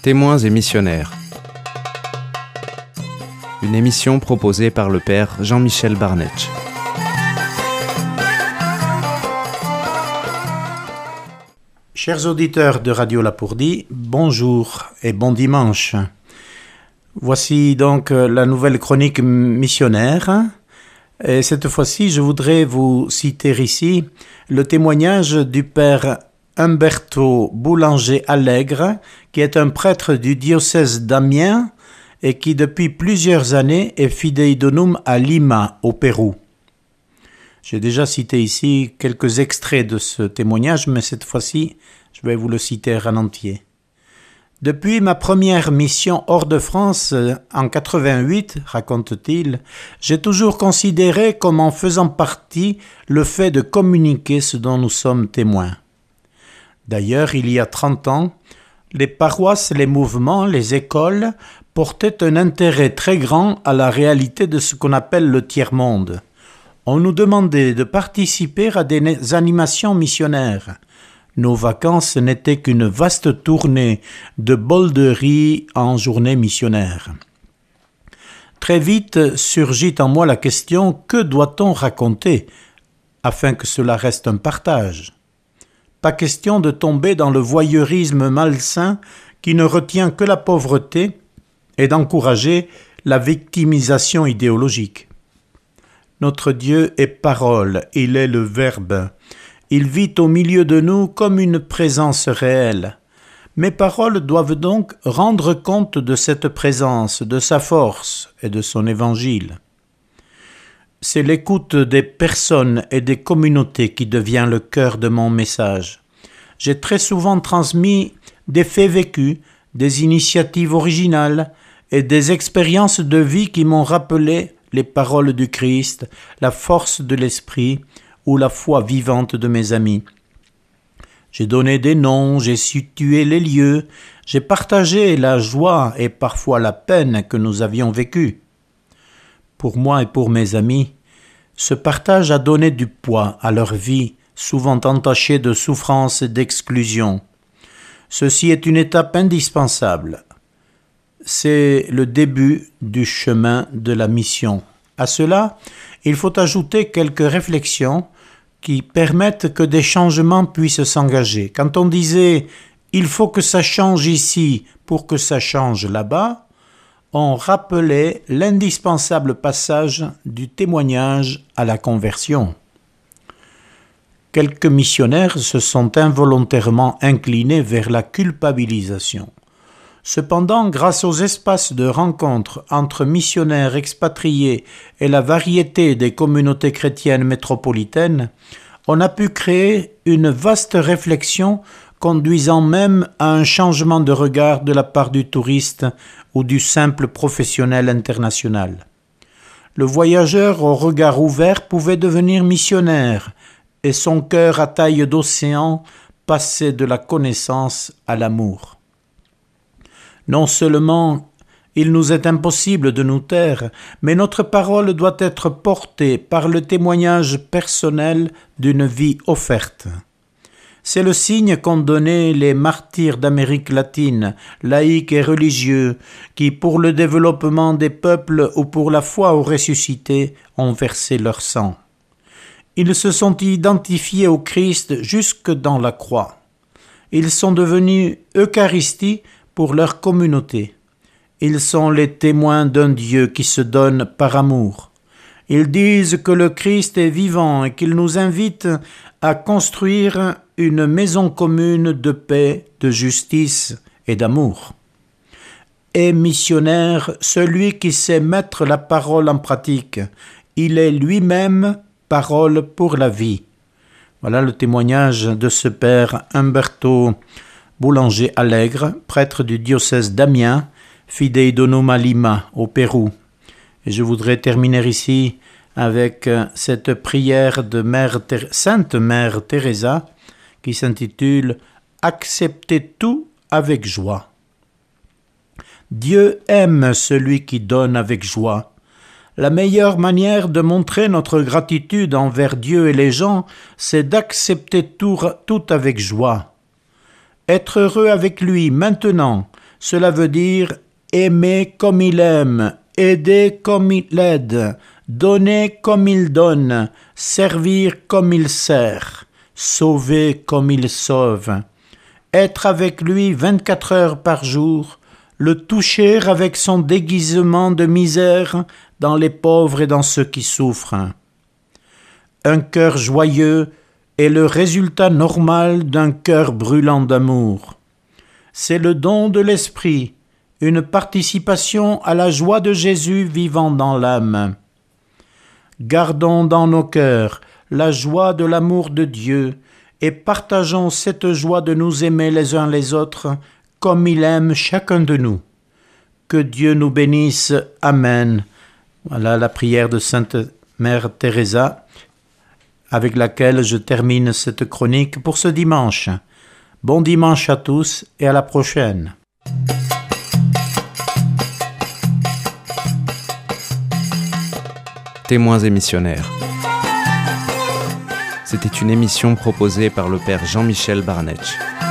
Témoins et missionnaires. Une émission proposée par le père Jean-Michel Barnetch. Chers auditeurs de Radio Lapourdie, bonjour et bon dimanche. Voici donc la nouvelle chronique missionnaire. Et cette fois-ci, je voudrais vous citer ici le témoignage du père Umberto Boulanger-Allègre, qui est un prêtre du diocèse d'Amiens et qui depuis plusieurs années est fidei donum à Lima, au Pérou. J'ai déjà cité ici quelques extraits de ce témoignage, mais cette fois-ci, je vais vous le citer en entier. Depuis ma première mission hors de France en 88, raconte-t-il, j'ai toujours considéré comme en faisant partie le fait de communiquer ce dont nous sommes témoins. D'ailleurs, il y a 30 ans, les paroisses, les mouvements, les écoles portaient un intérêt très grand à la réalité de ce qu'on appelle le tiers-monde. On nous demandait de participer à des animations missionnaires. Nos vacances n'étaient qu'une vaste tournée de bols de riz en journée missionnaire. Très vite surgit en moi la question: que doit-on raconter afin que cela reste un partage ? Pas question de tomber dans le voyeurisme malsain qui ne retient que la pauvreté et d'encourager la victimisation idéologique. Notre Dieu est parole, il est le Verbe. Il vit au milieu de nous comme une présence réelle. Mes paroles doivent donc rendre compte de cette présence, de sa force et de son évangile. C'est l'écoute des personnes et des communautés qui devient le cœur de mon message. J'ai très souvent transmis des faits vécus, des initiatives originales et des expériences de vie qui m'ont rappelé les paroles du Christ, la force de l'Esprit ou la foi vivante de mes amis. J'ai donné des noms, j'ai situé les lieux, j'ai partagé la joie et parfois la peine que nous avions vécue. Pour moi et pour mes amis, ce partage a donné du poids à leur vie, souvent entachée de souffrance et d'exclusion. Ceci est une étape indispensable. C'est le début du chemin de la mission. À cela, il faut ajouter quelques réflexions qui permettent que des changements puissent s'engager. Quand on disait « il faut que ça change ici pour que ça change là-bas », on rappelait l'indispensable passage du témoignage à la conversion. Quelques missionnaires se sont involontairement inclinés vers la culpabilisation. Cependant, grâce aux espaces de rencontre entre missionnaires expatriés et la variété des communautés chrétiennes métropolitaines, on a pu créer une vaste réflexion conduisant même à un changement de regard de la part du touriste ou du simple professionnel international. Le voyageur au regard ouvert pouvait devenir missionnaire et son cœur à taille d'océan passait de la connaissance à l'amour. Non seulement il nous est impossible de nous taire, mais notre parole doit être portée par le témoignage personnel d'une vie offerte. C'est le signe qu'ont donné les martyrs d'Amérique latine, laïcs et religieux, qui, pour le développement des peuples ou pour la foi au ressuscité, ont versé leur sang. Ils se sont identifiés au Christ jusque dans la croix. Ils sont devenus Eucharistie pour leur communauté. Ils sont les témoins d'un Dieu qui se donne par amour. Ils disent que le Christ est vivant et qu'il nous invite à construire une maison commune de paix, de justice et d'amour. Est missionnaire celui qui sait mettre la parole en pratique. Il est lui-même parole pour la vie. Voilà le témoignage de ce père Umberto Boulanger-Allègre, prêtre du diocèse d'Amiens, fidei donum à Lima, au Pérou. Et je voudrais terminer ici avec cette prière de Sainte Mère Teresa qui s'intitule « Acceptez tout avec joie ». Dieu aime celui qui donne avec joie. La meilleure manière de montrer notre gratitude envers Dieu et les gens, c'est d'accepter tout avec joie. Être heureux avec lui maintenant, Cela veut dire aimer comme il aime, aider comme il aide, donner comme il donne, servir comme il sert, sauver comme il sauve. Être avec lui 24 heures par jour, le toucher avec son déguisement de misère dans les pauvres et dans ceux qui souffrent. Un cœur joyeux est le résultat normal d'un cœur brûlant d'amour. C'est le don de l'esprit, une participation à la joie de Jésus vivant dans l'âme. Gardons dans nos cœurs la joie de l'amour de Dieu et partageons cette joie de nous aimer les uns les autres comme il aime chacun de nous. Que Dieu nous bénisse. Amen. Voilà la prière de Sainte Mère Teresa avec laquelle je termine cette chronique pour ce dimanche. Bon dimanche à tous et à la prochaine. Témoins et missionnaires. C'était une émission proposée par le Père Jean-Michel Barnetch.